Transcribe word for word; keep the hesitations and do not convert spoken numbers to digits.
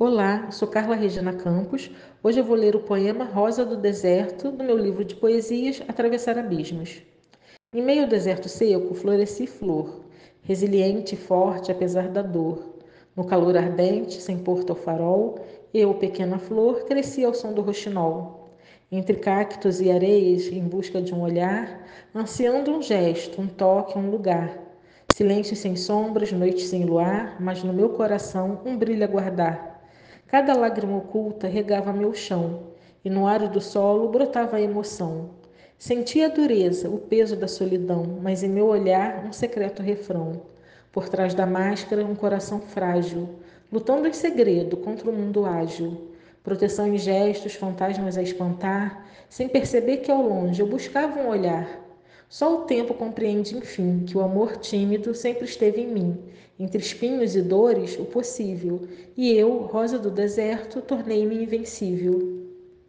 Olá, sou Carla Regina Campos. Hoje eu vou ler o poema Rosa do Deserto, do meu livro de poesias Atravessar Abismos. Em meio ao deserto seco, floresci flor, resiliente e forte apesar da dor. No calor ardente, sem porto ao farol, eu, pequena flor, cresci ao som do roxinol. Entre cactos e areias, em busca de um olhar, ansiando um gesto, um toque, um lugar. Silêncio sem sombras, noite sem luar, mas no meu coração um brilho a guardar. Cada lágrima oculta regava meu chão, e no aro do solo brotava a emoção. Sentia a dureza, o peso da solidão, mas em meu olhar um secreto refrão. Por trás da máscara, um coração frágil, lutando em segredo contra o mundo ágil. Proteção em gestos, fantasmas a espantar, sem perceber que ao longe eu buscava um olhar. Só o tempo compreende, enfim, que o amor tímido sempre esteve em mim, entre espinhos e dores, o possível, e eu, rosa do deserto, tornei-me invencível.